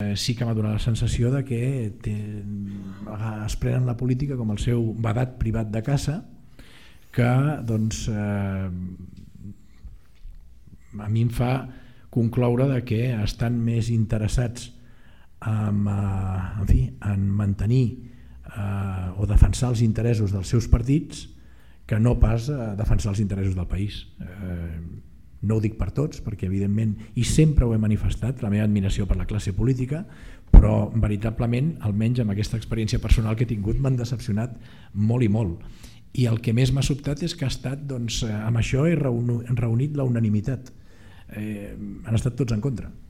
sí que m'ha donat la sensació de que es prenen la política com el seu vedat privat de casa, que doncs, a mi em fa concloure de que estan més interessats en mantenir o defensar els interessos dels seus partits que no pas defensar els interessos del país. No ho dic per tots, perquè evidentment, i sempre ho he manifestat, la meva admiració per la classe política, però veritablement, almenys amb aquesta experiència personal que he tingut, m'han decepcionat molt i molt. I el que més m'ha sobtat és que ha estat, doncs, amb això he reunit la unanimitat. Han estat tots en contra.